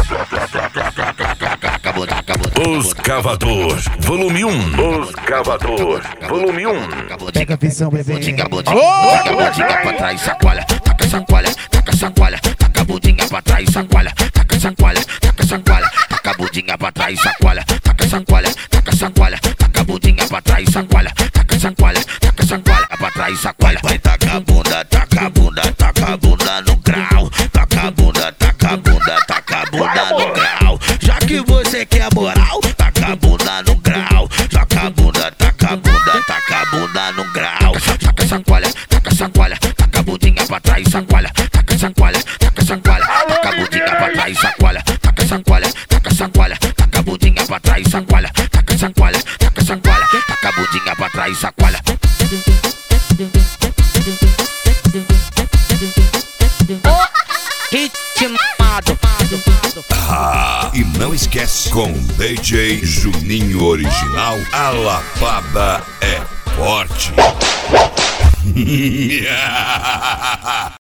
Os Cavador, volume 1. Os Cavador, volume 1. Pega a visão, bebê. Taca a bundinha pra trás, chacoalha, taca chacoalha, taca chacoalha, taca a bundinha pra trás, chacoalha, taca chacoalha, taca chacoalha, taca a bundinha pra trás, chacoalha, taca chacoalha, taca chacoalha, taca a bundinha pra trás, chacoalha, taca chacoalha, taca chacoalha, pra trás, chacoalha. Vai taca a bunda, taca a bunda, taca a bunda no grau, taca a bunda, taca a bunda, taca a bunda no grau. Já que você quer moral, taca a bunda no grau, taca a bunda, taca a bunda, taca a bunda no grau. Taca chacoalha, taca chacoalha, taca a bundinha pra trás, chacoalha, taca chacoalha, taca chacoalha, taca a bundinha pra trás, chacoalha, taca chacoalha, taca chacoalha, taca a bundinha pra trás, chacoalha, taca chacoalha, taca chacoalha, taca a bundinha pra trás, chacoalha. Ritmado. E não esquece, com DJ Juninho Original, a lapada é forte.